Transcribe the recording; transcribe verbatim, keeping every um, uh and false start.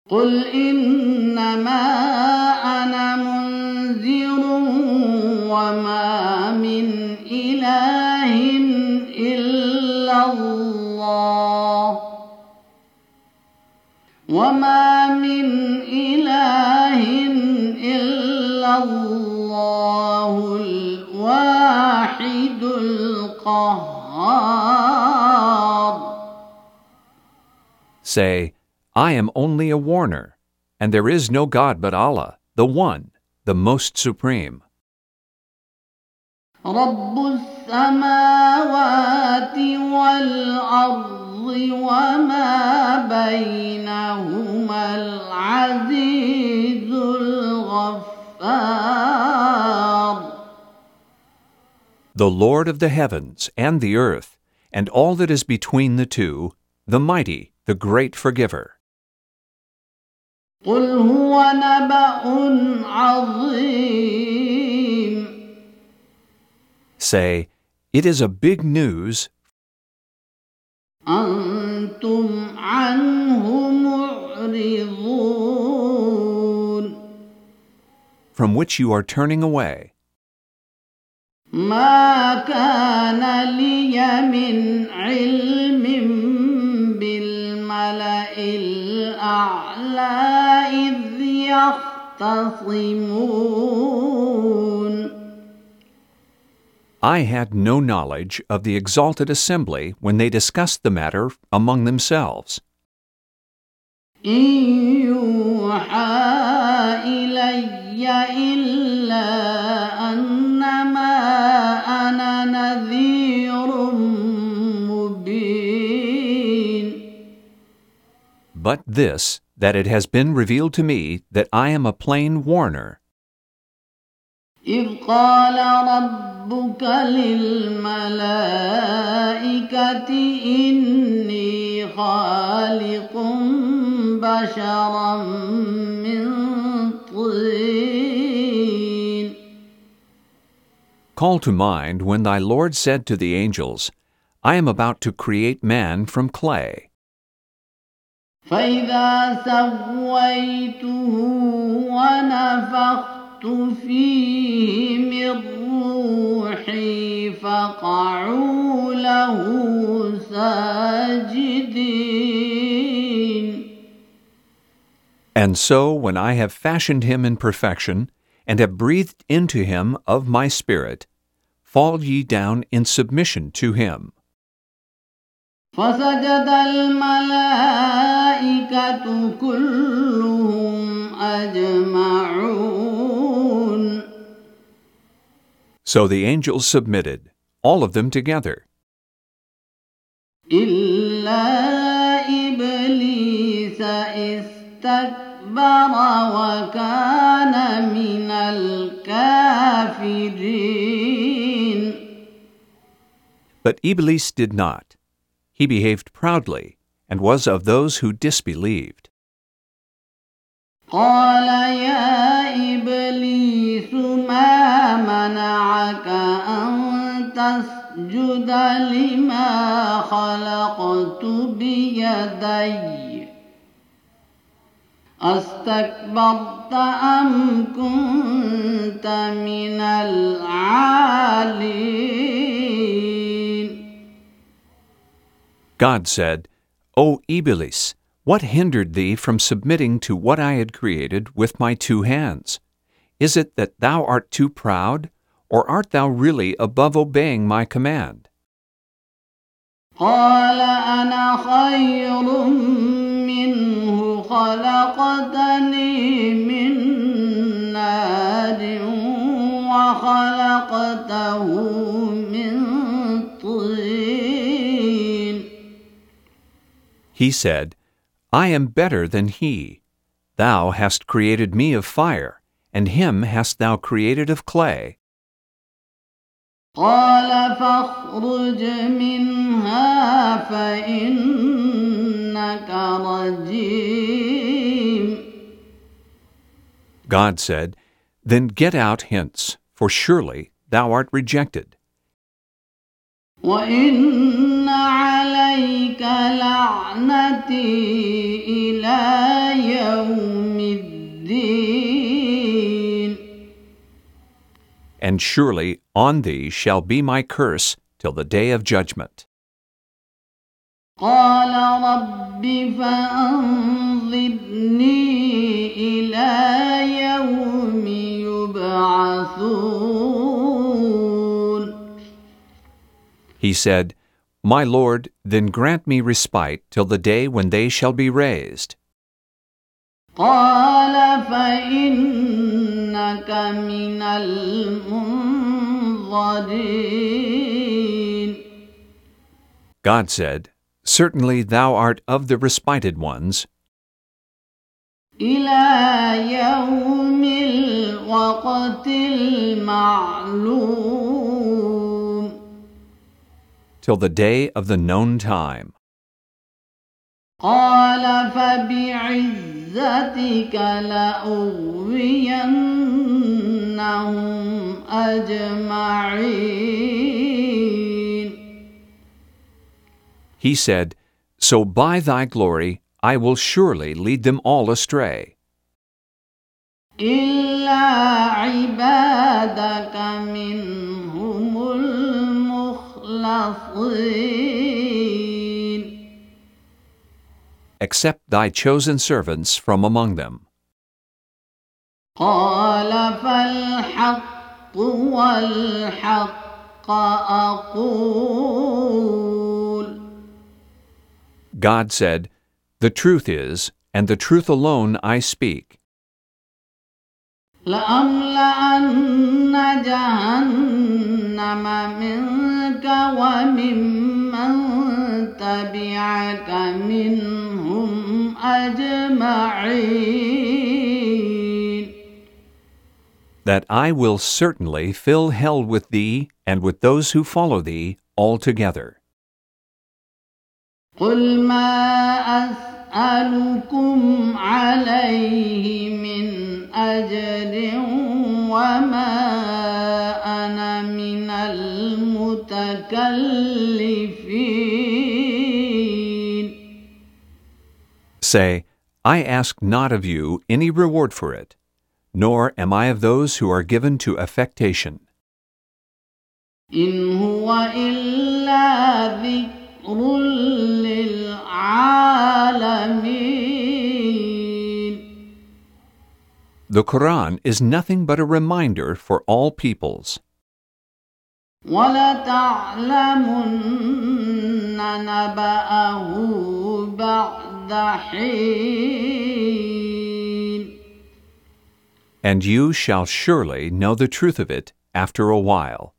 قل إنما أنا منذر وما من إله إلا الله وما من إله إلا الله الواحد القهار. Say, I am only a warner, and there is no God but Allah, the One, the Most Supreme. رب السماوات والأرض وما بينهما العزيز الغفار. The Lord of the heavens and the earth, and all that is between the two, the mighty, the great forgiver. قل هو نبأ عظيم. Say, it is a big news. أنتم عنه معرضون. From which you are turning away. ما كان لي من علم بالملأ الأعلى إذ يختصمون. I had no knowledge of the exalted assembly when they discussed the matter among themselves. إن يوحى إلي إلا أنما أنا نذير مبين. But this, that it has been revealed to me that I am a plain warner. إذ قال ربك للملائكة إني خالق بشرا من طين. Call to mind when thy Lord said to the angels, I am about to create man from clay. فإذا سويته ونفخت فيه من روحي فقعوا له ساجدين. And so when I have fashioned him in perfection, and have breathed into him of my spirit, fall ye down in submission to him. فسجد الملائكة كلهم أجمعون. So the angels submitted, all of them together. إلا إبليس استكبر وكان من الكافرين. But Iblis did not. He behaved proudly, and was of those who disbelieved. قال يا إبليس ما منعك أن تسجد لما خلقت بيدي أستكبرت أم كنت من العالين. God said, O Iblis, what hindered thee from submitting to what I had created with my two hands? Is it that thou art too proud, or art thou really above obeying my command? قال أنا خير منه خلقتني من نار وخلقته من طين. He said, I am better than he. Thou hast created me of fire, and him hast thou created of clay. قال فاخرج منها فإنك رجيم. God said, Then get out hence, for surely thou art rejected. وإن عليك لعنتي إلى يوم الدين. And surely on thee shall be my curse till the day of judgment. قال رب فأنظرني إلى يوم يبعثون. He said, My Lord, then grant me respite till the day when they shall be raised. قال فإنك من المنظرين. God said, Certainly thou art of the respited ones, إلى يوم الوقت المعلوم. till the day of the known time. قال فبعزتك لأغوينهم أجمعين. He said, So by thy glory I will surely lead them all astray, إلا عبادك منهم المخلصين. except thy chosen servants from among them. قال فالحق والحق أقول. God said, The truth is, and the truth alone I speak. لأملأن جهنم منك وممن تبعك منهم أجمعين. That I will certainly fill hell with thee and with those who follow thee altogether. قل ما أسألكم عليه من أجر وما أنا من المتكلفين. Say, I ask not of you any reward for it, nor am I of those who are given to affectation. إن هو إلا ذكر للعالمين. The Quran is nothing but a reminder for all peoples. وَلَتَعْلَمُنَّ نَبَأَهُ بَعْدَ حِينٍ. And you shall surely know the truth of it after a while.